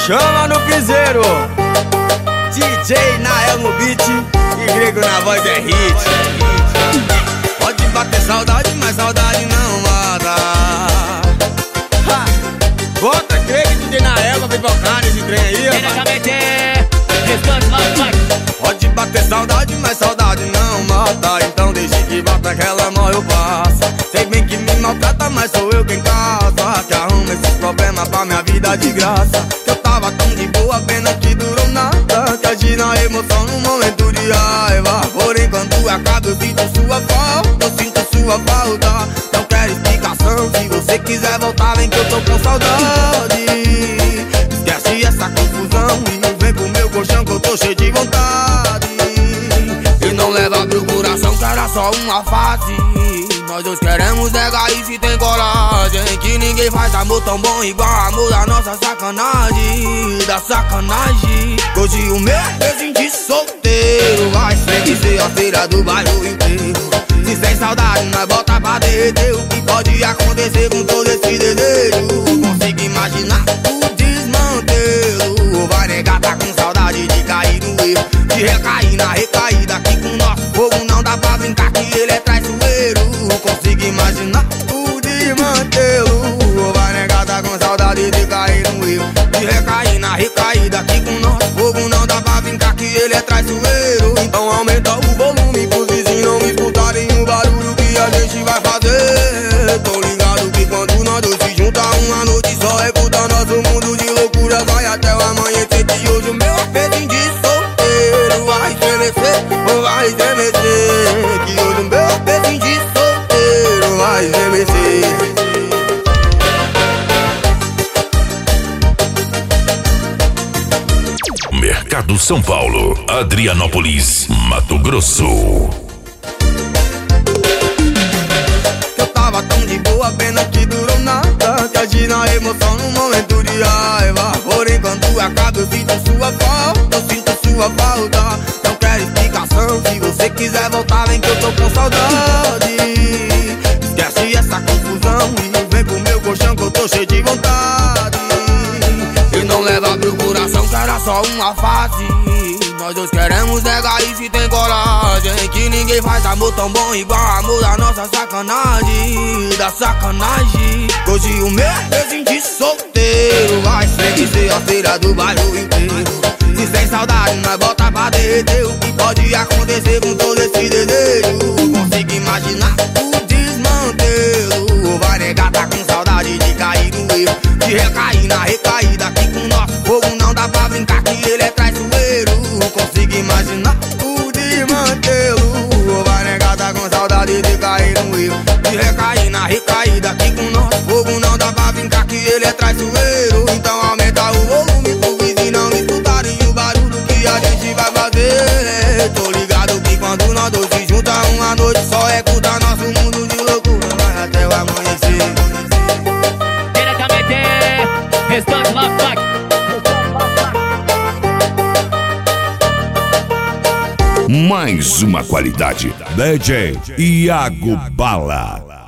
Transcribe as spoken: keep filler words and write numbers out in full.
Chama no piseiro, D J Nael no beat e Grego na voz é hit. Pode bater saudade, mas saudade não mata. Ha! Bota Grego e D J Nael pra pipocar nesse trem aí, ó. Pode bater saudade, mas saudade não mata. Então deixe que bata que ela morre ou passa. Sei bem que me maltrata, mas sou eu quem casa, que arruma esses problemas pra minha vida de graça. Que eu tava tão de boa, pena que durou nada. Que agi na emoção num momento de raiva. Porém quando acaba eu sinto sua falta, eu sinto sua falta. Não quero explicação, se você quiser voltar vem que eu tô com saudade. Esquece essa confusão e vem pro meu colchão que eu tô cheio de vontade. E não leva pro coração que era só uma fase. Nós dois queremos negar e se tem coragem. Que ninguém faz amor tão bom igual amor da nossa sacanagem. Da sacanagem. Hoje o meu beijinho de solteiro vai sempre ser a feira do bairro inteiro. Se sem saudade nós bota pra derreter. O que pode acontecer com todo esse desejo? Consigo imaginar o desmantelo. Vai negar, tá com saudade de cair no erro, de recair na recaída. Que com nosso fogo não dá pra brincar, que ele é traiçoeiro. Consigo imaginar o desmantelo. Vai negar, tá com saudade de cair no erro, de recair na recaída. Que com nosso fogo não dá pra brincar, que ele é traiçoeiro. Então aumenta o volume pros vizinhos não escutarem o barulho que a gente vai fazer. Tô ligado que quando nós dois se juntar uma noite só escuta nosso mundo de loucura. Vai até o amanhecer de hoje o meu apetinho de solteiro vai estremecer, vai estremecer. Que hoje o meu apetinho de solteiro vai estremecer. Mercado São Paulo, Adrianópolis, Mato Grosso. Eu tava tão de boa, pena que durou nada. Que agi na emoção num momento de raiva. Porém quando acaba eu sinto sua falta, eu sinto sua falta. Não quero explicação, se você quiser voltar vem que eu tô com saudade. Esquece essa confusão e vem pro meu colchão que eu tô cheio de vontade. E não leva pro coração que era só uma fase. Nós dois queremos negar e se tem coragem. Que ninguém faz amor tão bom igual amor da nossa sacanagem. Da sacanagem. Hoje o meu beijinho de solteiro vai sempre ser a feira do bairro inteiro. Se sem saudade nós bota pra derreter. O que pode acontecer com todo esse desejo? Consigo imaginar o desmantelo. Vai negar, tá com saudade de cair no erro, de recair na recaída. Que com nosso fogo não dá pra brincar, que ele é traiçoeiro. Consigo imaginar o desmantelo. Vai negar, tá com saudade de cair no erro, de recair na recaída. Que com nosso fogo não dá pra brincar, que ele é traiçoeiro. Então aumenta o volume pro vizinho não escutarem o barulho que a gente vai fazer. Tô ligado que quando nós dois se juntar uma noite só escuta nosso mundo de loucura. Vai até o amanhecer. Diretamente, Restante Love Pack. Mais uma qualidade. D J Iago Bala.